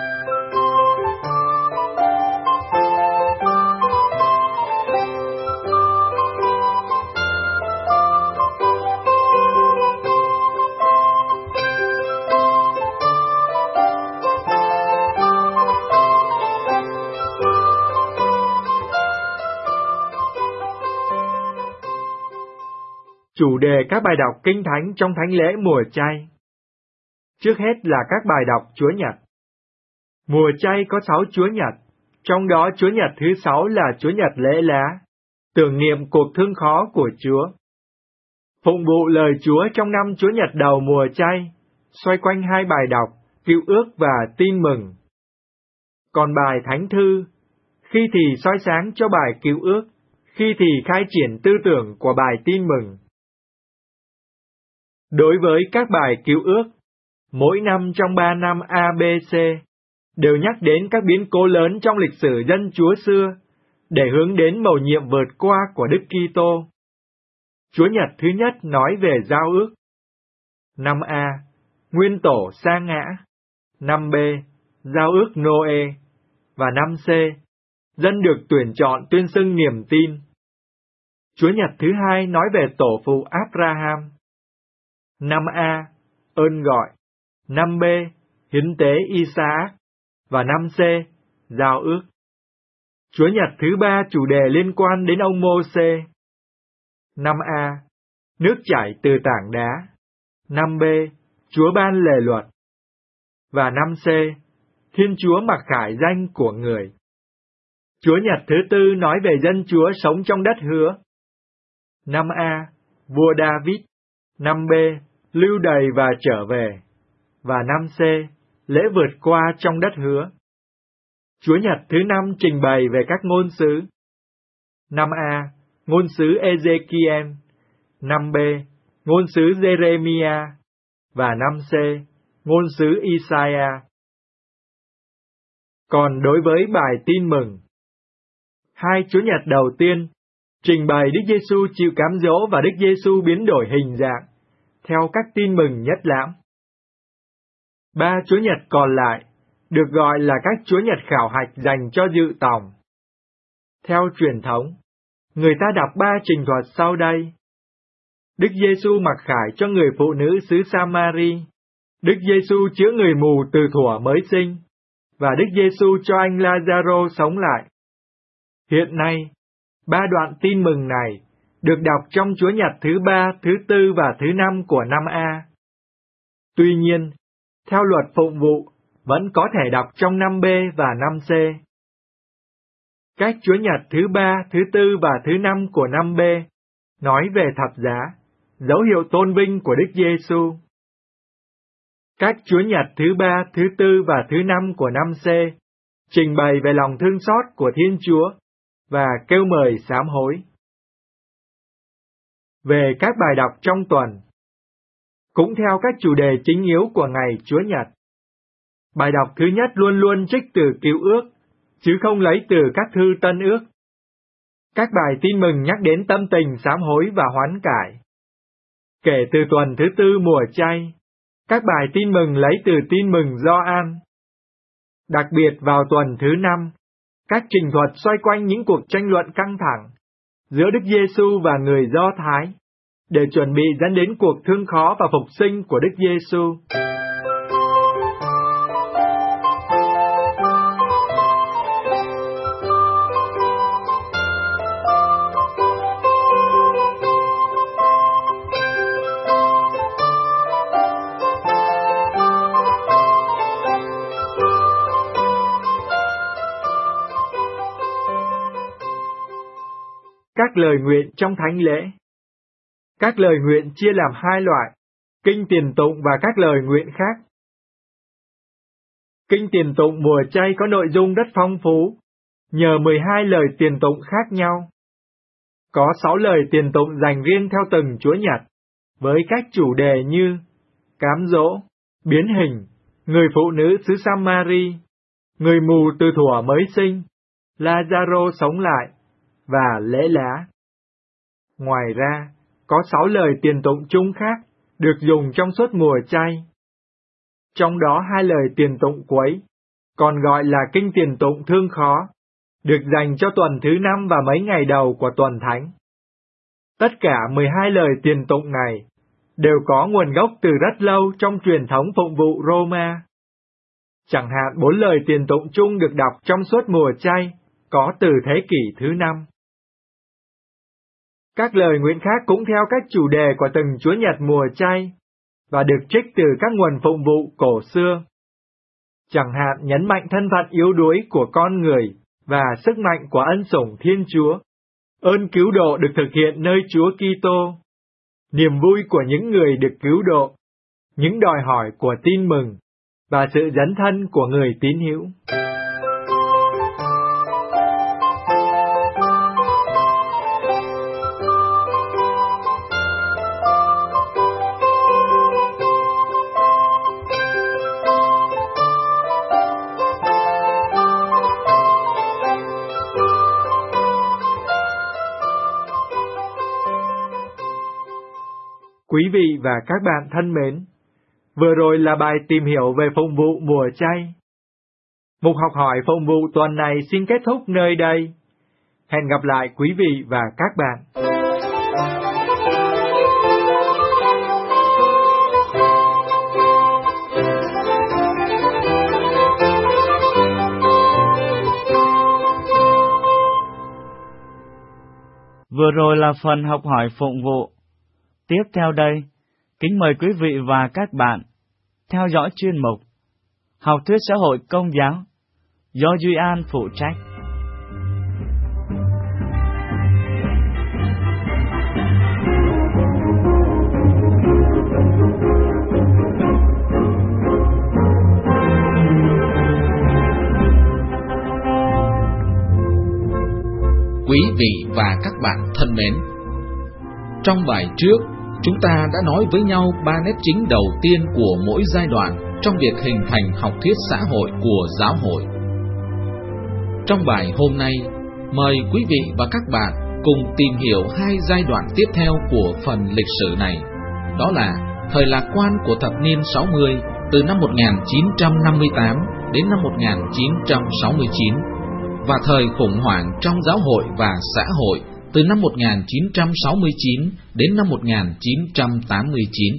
Chủ đề các bài đọc kinh thánh trong thánh lễ mùa chay. Trước hết là các bài đọc Chúa Nhật. Mùa chay có sáu Chúa Nhật, trong đó Chúa Nhật thứ sáu là Chúa Nhật lễ lá, tưởng niệm cuộc thương khó của Chúa. Phụng vụ lời Chúa trong năm Chúa Nhật đầu mùa chay, xoay quanh hai bài đọc, Cựu ước và Tin mừng. Còn bài Thánh thư, khi thì soi sáng cho bài Cựu ước, khi thì khai triển tư tưởng của bài Tin mừng. Đối với các bài Cứu ước, mỗi năm trong ba năm a bê xê đều nhắc đến các biến cố lớn trong lịch sử dân Chúa xưa, để hướng đến mầu nhiệm vượt qua của Đức Kitô. Chúa Nhật thứ nhất nói về giao ước. Năm A, nguyên tổ sa ngã. Năm B, giao ước Nô-ê. Và năm C, dân được tuyển chọn tuyên xưng niềm tin. Chúa Nhật thứ hai nói về tổ phụ Abraham. Năm A, ơn gọi. Năm B, hiến tế Isaac. Và năm C, giao ước. Chúa Nhật thứ ba chủ đề liên quan đến ông Mô-sê. Năm A, nước chảy từ tảng đá. Năm B, Chúa ban lề luật. Và năm C, Thiên Chúa mặc khải danh của người. Chúa Nhật thứ tư nói về dân Chúa sống trong đất hứa. Năm A, vua David. Năm B, lưu đày và trở về. Và năm C, lễ vượt qua trong đất hứa. Chúa Nhật thứ năm trình bày về các ngôn sứ. Năm A, ngôn sứ Ezekiel. Năm B, ngôn sứ Jeremiah. Và năm C, ngôn sứ Isaiah. Còn đối với bài tin mừng, hai Chúa Nhật đầu tiên trình bày Đức Giêsu chịu cám dỗ và Đức Giêsu biến đổi hình dạng theo các tin mừng nhất lãm. Ba Chúa Nhật còn lại được gọi là các Chúa Nhật khảo hạch dành cho dự tòng. Theo truyền thống, người ta đọc ba trình thuật sau đây. Đức Giêsu mặc khải cho người phụ nữ xứ Samari. Đức Giêsu chữa người mù từ thuở mới sinh. Và Đức Giêsu cho anh Lazaro sống lại. Hiện nay, ba đoạn tin mừng này được đọc trong Chúa Nhật thứ ba, thứ tư và thứ năm của năm A. Tuy nhiên, theo luật phụng vụ, vẫn có thể đọc trong năm B và năm C. Các Chúa Nhật thứ ba, thứ tư và thứ năm của năm B nói về thập giá, dấu hiệu tôn vinh của Đức Giêsu. Các Chúa Nhật thứ ba, thứ tư và thứ năm của năm C trình bày về lòng thương xót của Thiên Chúa và kêu mời sám hối. Về các bài đọc trong tuần, cũng theo các chủ đề chính yếu của ngày Chúa Nhật. Bài đọc thứ nhất luôn luôn trích từ Cựu ước, chứ không lấy từ các thư Tân ước. Các bài tin mừng nhắc đến tâm tình sám hối và hoán cải. Kể từ tuần thứ tư mùa chay, các bài tin mừng lấy từ tin mừng Gioan. Đặc biệt vào tuần thứ năm, các trình thuật xoay quanh những cuộc tranh luận căng thẳng giữa Đức Giêsu và người Do Thái, để chuẩn bị dẫn đến cuộc thương khó và phục sinh của Đức Giêsu. các lời nguyện trong thánh lễ. Các lời nguyện chia làm hai loại, kinh tiền tụng và các lời nguyện khác. Kinh tiền tụng mùa chay có nội dung rất phong phú, nhờ mười hai lời tiền tụng khác nhau. Có sáu lời tiền tụng dành riêng theo từng Chúa Nhật, với các chủ đề như cám dỗ, biến hình, người phụ nữ xứ Samari, người mù từ thuở mới sinh, Lazaro sống lại, và lễ lá. Ngoài ra, có sáu lời tiền tụng chung khác, được dùng trong suốt mùa chay. Trong đó hai lời tiền tụng cuối, còn gọi là kinh tiền tụng thương khó, được dành cho tuần thứ năm và mấy ngày đầu của tuần thánh. Tất cả mười hai lời tiền tụng này đều có nguồn gốc từ rất lâu trong truyền thống phụng vụ Roma. Chẳng hạn bốn lời tiền tụng chung được đọc trong suốt mùa chay, có từ thế kỷ thứ năm. Các lời nguyện khác cũng theo các chủ đề của từng Chúa Nhật mùa chay, và được trích từ các nguồn phụng vụ cổ xưa. Chẳng hạn nhấn mạnh thân phận yếu đuối của con người và sức mạnh của ân sủng Thiên Chúa, ơn cứu độ được thực hiện nơi Chúa Kitô, niềm vui của những người được cứu độ, những đòi hỏi của tin mừng, và sự dấn thân của người tín hữu. Quý vị và các bạn thân mến, vừa rồi là bài tìm hiểu về phụng vụ mùa chay. Mục học hỏi phụng vụ tuần này xin kết thúc nơi đây. Hẹn gặp lại quý vị và các bạn. Vừa rồi là phần học hỏi phụng vụ. Tiếp theo đây, kính mời quý vị và các bạn theo dõi chuyên mục Học thuyết xã hội công giáo do Duy An phụ trách. Quý vị và các bạn thân mến, trong bài trước, chúng ta đã nói với nhau ba nét chính đầu tiên của mỗi giai đoạn trong việc hình thành học thuyết xã hội của giáo hội. Trong bài hôm nay, mời quý vị và các bạn cùng tìm hiểu hai giai đoạn tiếp theo của phần lịch sử này. Đó là thời lạc quan của thập niên sáu mươi từ năm một nghìn chín trăm năm mươi tám đến năm một nghìn chín trăm sáu mươi chín và thời khủng hoảng trong giáo hội và xã hội từ năm một nghìn chín trăm sáu mươi chín đến năm một nghìn chín trăm tám mươi chín.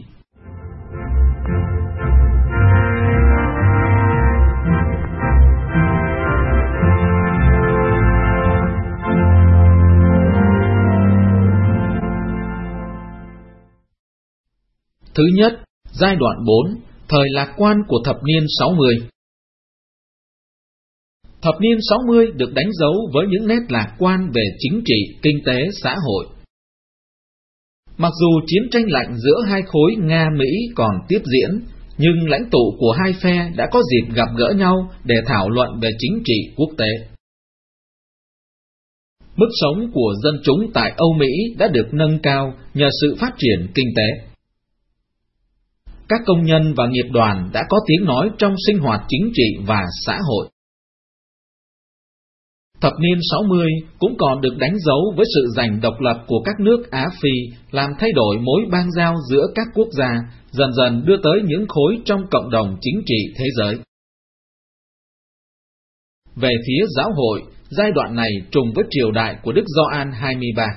Thứ nhất, giai đoạn bốn, thời lạc quan của thập niên sáu mươi. Thập niên sáu mươi được đánh dấu với những nét lạc quan về chính trị, kinh tế, xã hội. Mặc dù chiến tranh lạnh giữa hai khối Nga-Mỹ còn tiếp diễn, nhưng lãnh tụ của hai phe đã có dịp gặp gỡ nhau để thảo luận về chính trị quốc tế. Mức sống của dân chúng tại Âu Mỹ đã được nâng cao nhờ sự phát triển kinh tế. Các công nhân và nghiệp đoàn đã có tiếng nói trong sinh hoạt chính trị và xã hội. Thập niên sáu mươi cũng còn được đánh dấu với sự giành độc lập của các nước Á Phi, làm thay đổi mối bang giao giữa các quốc gia, dần dần đưa tới những khối trong cộng đồng chính trị thế giới. Về phía giáo hội, giai đoạn này trùng với triều đại của Đức Gioan hai mươi ba.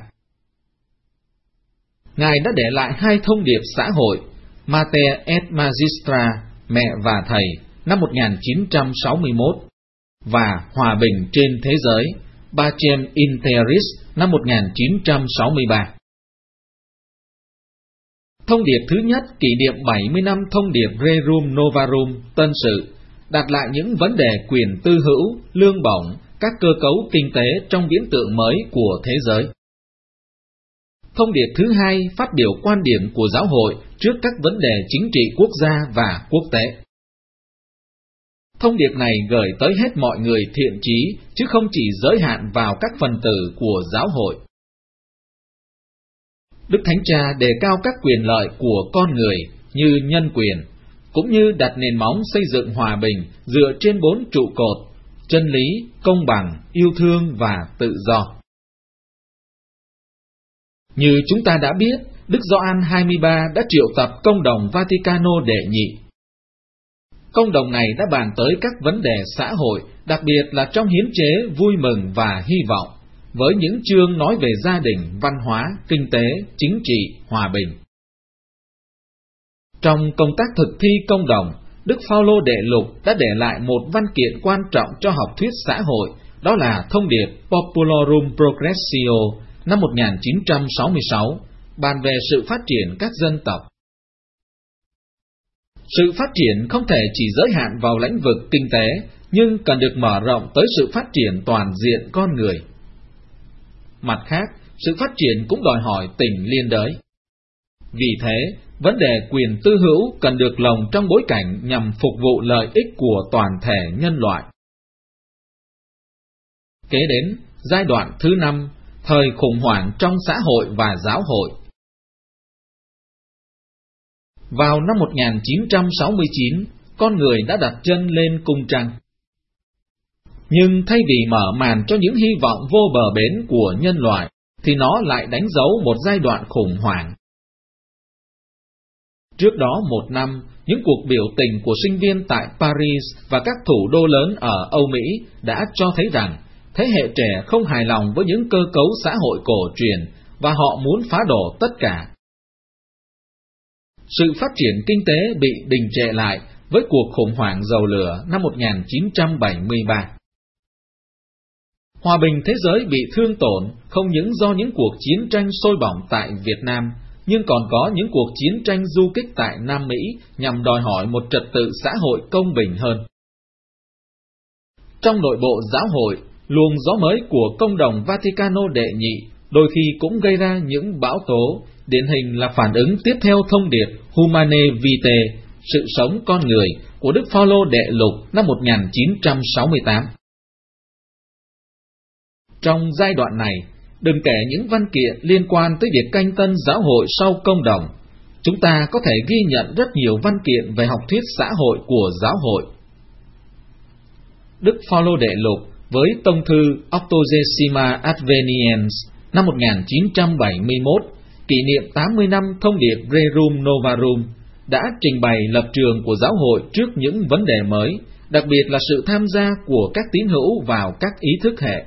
Ngài đã để lại hai thông điệp xã hội, Mater et Magistra, mẹ và thầy, năm một nghìn chín trăm sáu mươi mốt, và hòa bình trên thế giới, Pacem in Terris, năm một nghìn chín trăm sáu mươi ba. Thông điệp thứ nhất kỷ niệm bảy mươi năm thông điệp Rerum Novarum, Tân Sự, đặt lại những vấn đề quyền tư hữu, lương bổng, các cơ cấu kinh tế trong viễn tượng mới của thế giới. Thông điệp thứ hai phát biểu quan điểm của giáo hội trước các vấn đề chính trị quốc gia và quốc tế. Thông điệp này gửi tới hết mọi người thiện trí, chứ không chỉ giới hạn vào các phần tử của giáo hội. Đức Thánh Cha đề cao các quyền lợi của con người như nhân quyền, cũng như đặt nền móng xây dựng hòa bình dựa trên bốn trụ cột: chân lý, công bằng, yêu thương và tự do. Như chúng ta đã biết, Đức Gioan hai mươi ba đã triệu tập Công đồng Vaticano đệ nhị. Công đồng này đã bàn tới các vấn đề xã hội, đặc biệt là trong hiến chế vui mừng và hy vọng, với những chương nói về gia đình, văn hóa, kinh tế, chính trị, hòa bình. Trong công tác thực thi công đồng, Đức Phao-lô Đệ Lục đã để lại một văn kiện quan trọng cho học thuyết xã hội, đó là thông điệp Populorum Progressio năm một nghìn chín trăm sáu mươi sáu, bàn về sự phát triển các dân tộc. Sự phát triển không thể chỉ giới hạn vào lĩnh vực kinh tế, nhưng cần được mở rộng tới sự phát triển toàn diện con người. Mặt khác, sự phát triển cũng đòi hỏi tình liên đới. Vì thế, vấn đề quyền tư hữu cần được lồng trong bối cảnh nhằm phục vụ lợi ích của toàn thể nhân loại. Kế đến, giai đoạn thứ năm, thời khủng hoảng trong xã hội và giáo hội. Vào năm một nghìn chín trăm sáu mươi chín, con người đã đặt chân lên cung trăng. Nhưng thay vì mở màn cho những hy vọng vô bờ bến của nhân loại, thì nó lại đánh dấu một giai đoạn khủng hoảng. Trước đó một năm, những cuộc biểu tình của sinh viên tại Paris và các thủ đô lớn ở Âu Mỹ đã cho thấy rằng thế hệ trẻ không hài lòng với những cơ cấu xã hội cổ truyền và họ muốn phá đổ tất cả. Sự phát triển kinh tế bị đình trệ lại với cuộc khủng hoảng dầu lửa năm một nghìn chín trăm bảy mươi ba. Hòa bình thế giới bị thương tổn không những do những cuộc chiến tranh sôi bỏng tại Việt Nam, nhưng còn có những cuộc chiến tranh du kích tại Nam Mỹ nhằm đòi hỏi một trật tự xã hội công bình hơn. Trong nội bộ giáo hội, luồng gió mới của Công đồng Vaticano đệ nhị đôi khi cũng gây ra những bão tố, điển hình là phản ứng tiếp theo thông điệp Humane Vitae, sự sống con người, của Đức Phao-lô Đệ Lục năm một nghìn chín trăm sáu mươi tám. Trong giai đoạn này, đừng kể những văn kiện liên quan tới việc canh tân giáo hội sau Công đồng, chúng ta có thể ghi nhận rất nhiều văn kiện về học thuyết xã hội của giáo hội. Đức Phao-lô Đệ Lục với tông thư Octogesima Adveniens năm một nghìn chín trăm bảy mươi mốt, kỷ niệm tám mươi năm thông điệp Rerum Novarum, đã trình bày lập trường của giáo hội trước những vấn đề mới, đặc biệt là sự tham gia của các tín hữu vào các ý thức hệ.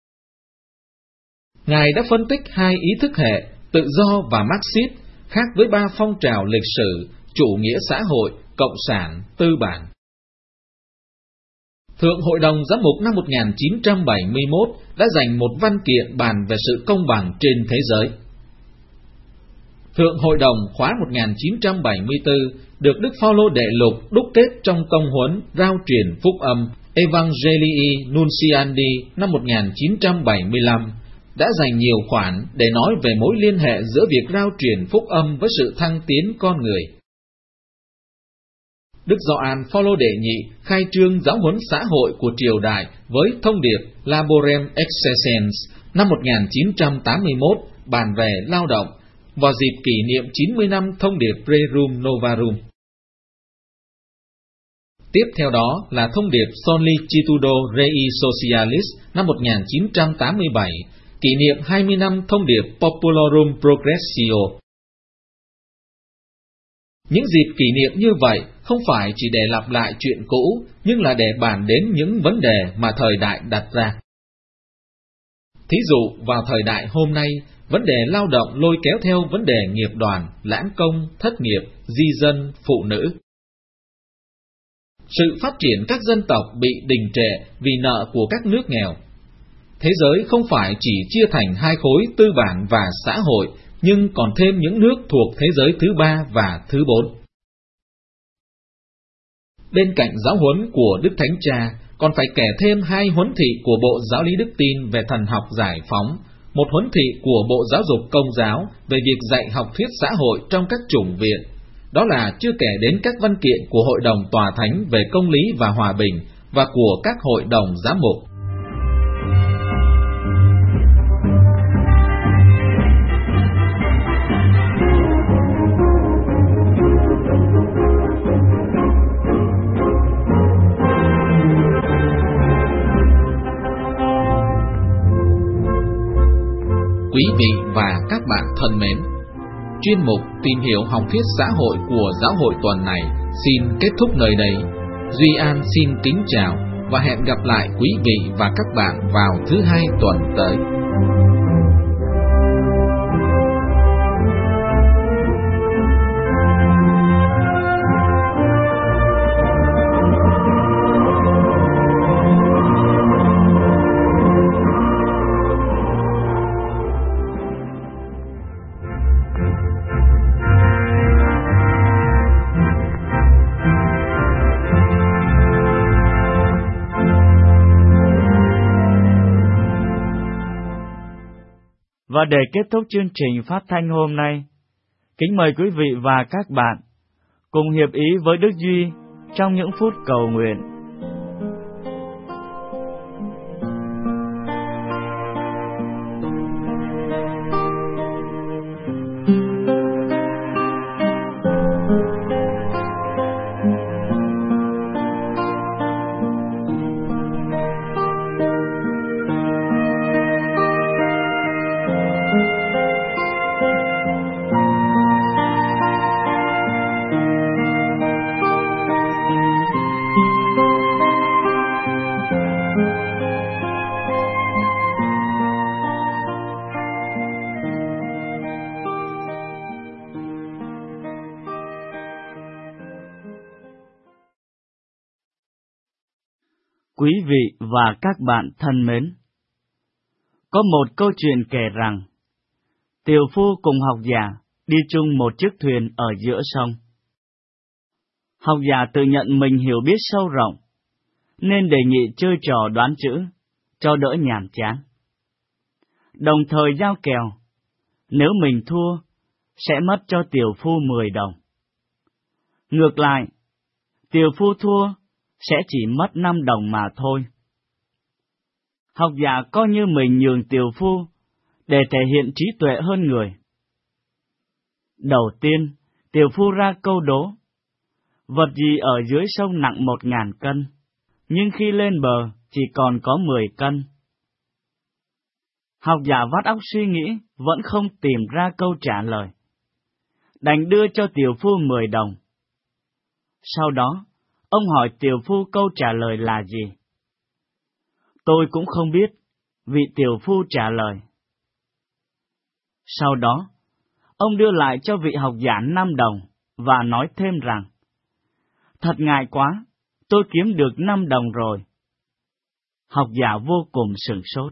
Ngài đã phân tích hai ý thức hệ, tự do và Marxist, khác với ba phong trào lịch sử, chủ nghĩa xã hội, cộng sản, tư bản. Thượng Hội đồng Giám mục năm một nghìn chín trăm bảy mươi mốt đã dành một văn kiện bàn về sự công bằng trên thế giới. Thượng Hội đồng khóa một nghìn chín trăm bảy mươi tư được Đức Phao-lô Đệ Lục đúc kết trong tông huấn rao truyền phúc âm Evangelii Nunciandi năm một nghìn chín trăm bảy mươi lăm, đã dành nhiều khoản để nói về mối liên hệ giữa việc rao truyền phúc âm với sự thăng tiến con người. Đức Gioan Phao-lô Đệ nhị khai trương giáo huấn xã hội của triều đại với thông điệp Laborem Excessens năm một nghìn chín trăm tám mươi mốt bàn về lao động, vào dịp kỷ niệm chín mươi năm thông điệp Rerum Novarum. Tiếp theo đó là thông điệp Solicitudo Rei Socialis năm một nghìn chín trăm tám mươi bảy, kỷ niệm hai mươi năm thông điệp Populorum Progressio. Những dịp kỷ niệm như vậy không phải chỉ để lặp lại chuyện cũ, nhưng là để bàn đến những vấn đề mà thời đại đặt ra. Thí dụ, vào thời đại hôm nay, vấn đề lao động lôi kéo theo vấn đề nghiệp đoàn, lãng công, thất nghiệp, di dân, phụ nữ. Sự phát triển các dân tộc bị đình trệ vì nợ của các nước nghèo. Thế giới không phải chỉ chia thành hai khối tư bản và xã hội, nhưng còn thêm những nước thuộc thế giới thứ ba và thứ bốn. Bên cạnh giáo huấn của Đức Thánh Cha, còn phải kể thêm hai huấn thị của Bộ Giáo lý Đức tin về thần học giải phóng, một huấn thị của Bộ Giáo dục Công giáo về việc dạy học thuyết xã hội trong các chủng viện. Đó là chưa kể đến các văn kiện của Hội đồng Tòa Thánh về công lý và hòa bình và của các hội đồng giám mục. Quý vị và các bạn thân mến, chuyên mục Tìm hiểu học thuyết xã hội của Giáo hội tuần này xin kết thúc nơi đây. Duy An xin kính chào và hẹn gặp lại quý vị và các bạn vào thứ hai tuần tới. Và để kết thúc chương trình phát thanh hôm nay, kính mời quý vị và các bạn cùng hiệp ý với Đức Duy trong những phút cầu nguyện. Quý vị và các bạn thân mến, có một câu chuyện kể rằng, tiều phu cùng học giả đi chung một chiếc thuyền ở giữa sông. Học giả tự nhận mình hiểu biết sâu rộng, nên đề nghị chơi trò đoán chữ, cho đỡ nhàm chán. Đồng thời giao kèo, nếu mình thua, sẽ mất cho tiều phu mười đồng. Ngược lại, tiều phu thua, sẽ chỉ mất năm đồng mà thôi. Học giả coi như mình nhường tiều phu để thể hiện trí tuệ hơn người. Đầu tiên, tiều phu ra câu đố. Vật gì ở dưới sông nặng một ngàn cân, nhưng khi lên bờ chỉ còn có mười cân. Học giả vắt óc suy nghĩ, vẫn không tìm ra câu trả lời. Đành đưa cho tiều phu mười đồng. Sau đó, ông hỏi tiều phu câu trả lời là gì? Tôi cũng không biết, vị tiều phu trả lời. Sau đó, ông đưa lại cho vị học giả năm đồng và nói thêm rằng, thật ngại quá, tôi kiếm được năm đồng rồi. Học giả vô cùng sửng sốt.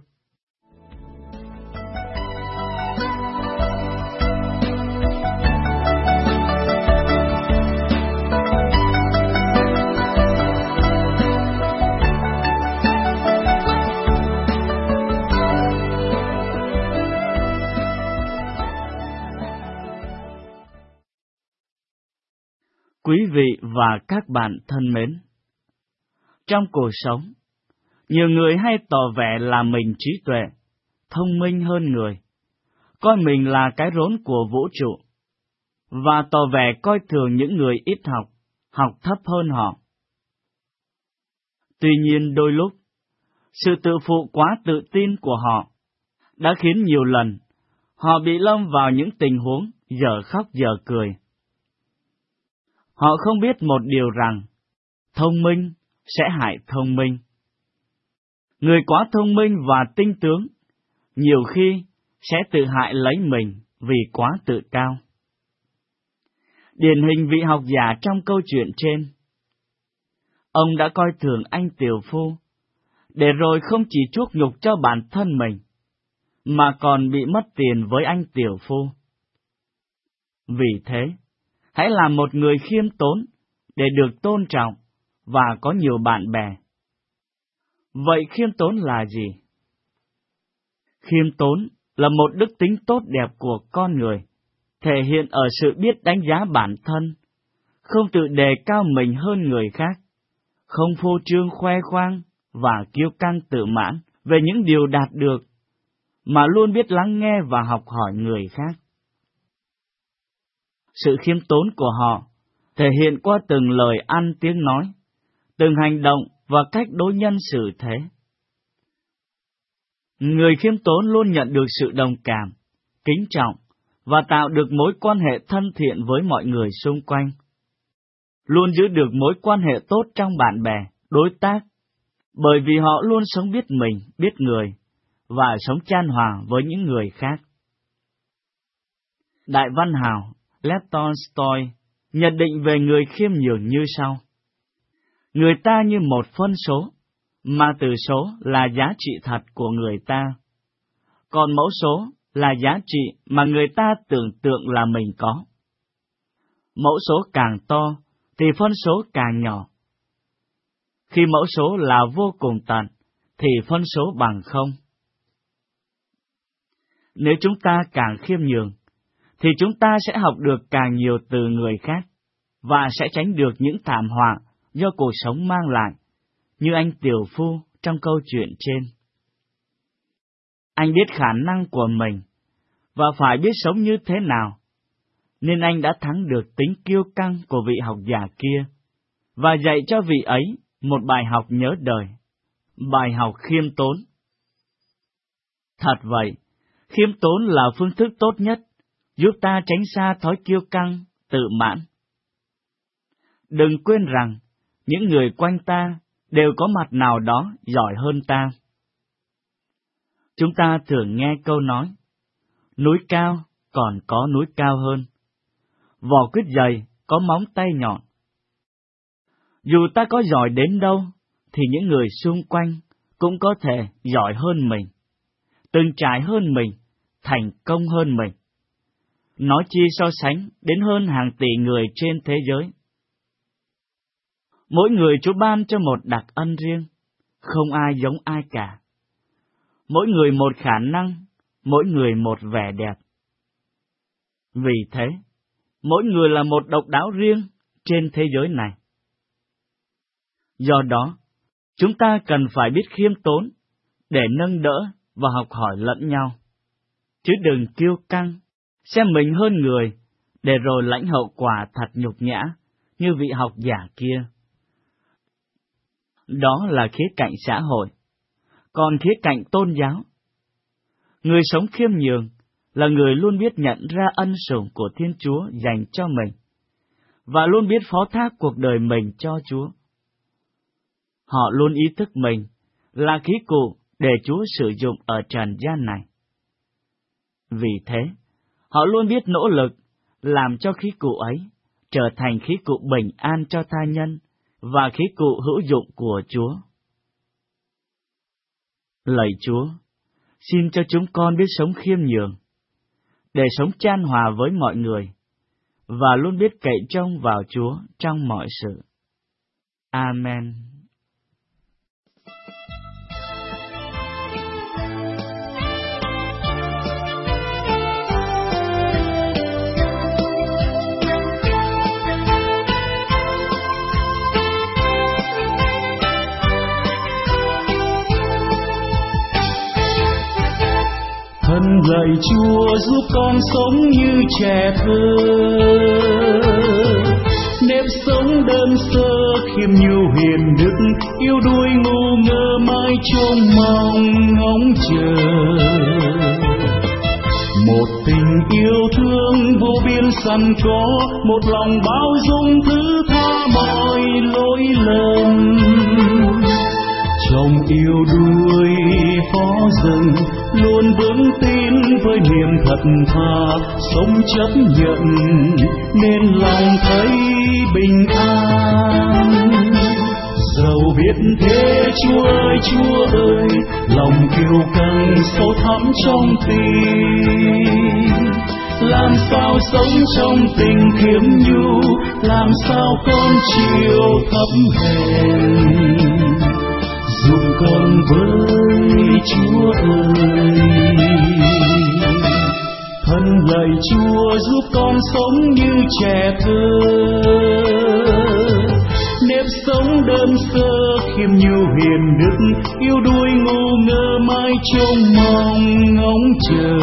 Quý vị và các bạn thân mến, trong cuộc sống, nhiều người hay tỏ vẻ là mình trí tuệ, thông minh hơn người, coi mình là cái rốn của vũ trụ, và tỏ vẻ coi thường những người ít học, học thấp hơn họ. Tuy nhiên đôi lúc, sự tự phụ quá tự tin của họ đã khiến nhiều lần họ bị lâm vào những tình huống dở khóc dở cười. Họ không biết một điều rằng, thông minh sẽ hại thông minh. Người quá thông minh và tinh tướng, nhiều khi sẽ tự hại lấy mình vì quá tự cao. Điển hình vị học giả trong câu chuyện trên. Ông đã coi thường anh tiều phu, để rồi không chỉ chuốc nhục cho bản thân mình, mà còn bị mất tiền với anh tiều phu. Vì thế, hãy làm một người khiêm tốn để được tôn trọng và có nhiều bạn bè. Vậy khiêm tốn là gì? Khiêm tốn là một đức tính tốt đẹp của con người, thể hiện ở sự biết đánh giá bản thân, không tự đề cao mình hơn người khác, không phô trương khoe khoang và kiêu căng tự mãn về những điều đạt được, mà luôn biết lắng nghe và học hỏi người khác. Sự khiêm tốn của họ thể hiện qua từng lời ăn tiếng nói, từng hành động và cách đối nhân xử thế. Người khiêm tốn luôn nhận được sự đồng cảm, kính trọng và tạo được mối quan hệ thân thiện với mọi người xung quanh. Luôn giữ được mối quan hệ tốt trong bạn bè, đối tác, bởi vì họ luôn sống biết mình, biết người, và sống chan hòa với những người khác. Đại văn hào Lev Tolstoy nhận định về người khiêm nhường như sau: người ta như một phân số, mà từ số là giá trị thật của người ta, còn mẫu số là giá trị mà người ta tưởng tượng là mình có. Mẫu số càng to, thì phân số càng nhỏ. Khi mẫu số là vô cùng tận, thì phân số bằng không. Nếu chúng ta càng khiêm nhường, thì chúng ta sẽ học được càng nhiều từ người khác, và sẽ tránh được những thảm họa do cuộc sống mang lại, như anh tiểu phu trong câu chuyện trên. Anh biết khả năng của mình, và phải biết sống như thế nào, nên anh đã thắng được tính kiêu căng của vị học giả kia, và dạy cho vị ấy một bài học nhớ đời, bài học khiêm tốn. Thật vậy, khiêm tốn là phương thức tốt nhất, giúp ta tránh xa thói kiêu căng, tự mãn. Đừng quên rằng, những người quanh ta đều có mặt nào đó giỏi hơn ta. Chúng ta thường nghe câu nói, núi cao còn có núi cao hơn, vỏ quýt dày có móng tay nhọn. Dù ta có giỏi đến đâu, thì những người xung quanh cũng có thể giỏi hơn mình, từng trải hơn mình, thành công hơn mình. Nói chi so sánh đến hơn hàng tỷ người trên thế giới. Mỗi người Chúa ban cho một đặc ân riêng, không ai giống ai cả. Mỗi người một khả năng, mỗi người một vẻ đẹp. Vì thế, mỗi người là một độc đáo riêng trên thế giới này. Do đó, chúng ta cần phải biết khiêm tốn để nâng đỡ và học hỏi lẫn nhau, chứ đừng kiêu căng, xem mình hơn người, để rồi lãnh hậu quả thật nhục nhã như vị học giả kia. Đó là khía cạnh xã hội. Còn khía cạnh tôn giáo, người sống khiêm nhường là người luôn biết nhận ra ân sủng của Thiên Chúa dành cho mình, và luôn biết phó thác cuộc đời mình cho Chúa. Họ luôn ý thức mình là khí cụ để Chúa sử dụng ở trần gian này. Vì thế, họ luôn biết nỗ lực làm cho khí cụ ấy trở thành khí cụ bình an cho tha nhân và khí cụ hữu dụng của Chúa. Lạy Chúa, xin cho chúng con biết sống khiêm nhường, để sống chan hòa với mọi người, và luôn biết cậy trông vào Chúa trong mọi sự. Amen. Thân lạy Chúa giúp con sống như trẻ thơ, nếp sống đơn sơ khiêm nhu hiền đức, yêu đuối ngu ngơ mãi trông mong ngóng chờ một tình yêu thương vô biên sẵn có, một lòng bao dung thứ tha mọi lỗi lầm. Trong yêu đuối phó dâng luôn vững tin với niềm thật thà, sống chấp nhận nên lòng thấy bình an. Dẫu biết thế Chúa ơi, Chúa ơi, lòng kiêu căng sâu thẳm trong tim. Làm sao sống trong tình khiêm nhu, làm sao con chịu thấp hèn. Dùng con với Chúa ơi. Chúa giúp con sống như trẻ thơ, nếp sống đơn sơ khiêm nhu hiền đức, yêu đuối ngu ngơ mãi trông mong ngóng chờ.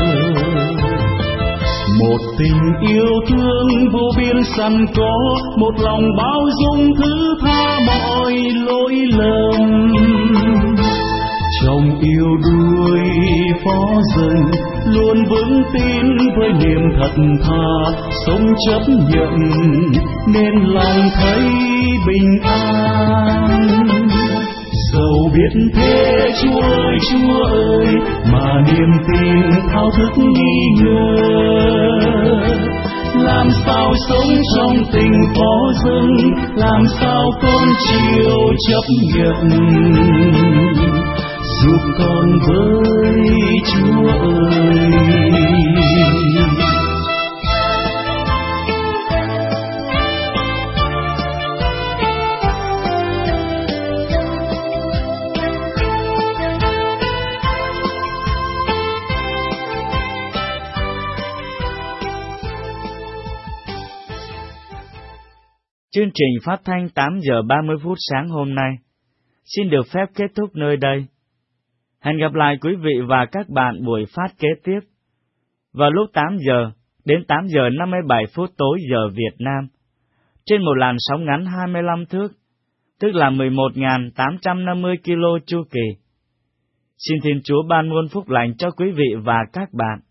Một tình yêu thương vô biên sẵn có, một lòng bao dung thứ tha mọi lỗi lầm. Trong yêu đuối phó dần, luôn vững tin với niềm thật thà, sống chấp nhận nên lòng thấy bình an. Dẫu biết thế Chúa ơi, Chúa ơi, mà niềm tin thao thức nghi ngờ. Làm sao sống trong tình phó dâng, làm sao con chịu chấp nhận. Giúp con với Chúa ơi. Chương trình phát thanh tám giờ ba mươi phút sáng hôm nay xin được phép kết thúc nơi đây. Hẹn gặp lại quý vị và các bạn buổi phát kế tiếp vào lúc tám giờ đến tám giờ năm mươi bảy phút tối giờ Việt Nam trên một làn sóng ngắn hai mươi lăm thước, tức là mười một nghìn tám trăm năm mươi ki lô chu kỳ. Xin Thiên Chúa ban muôn phúc lành cho quý vị và các bạn.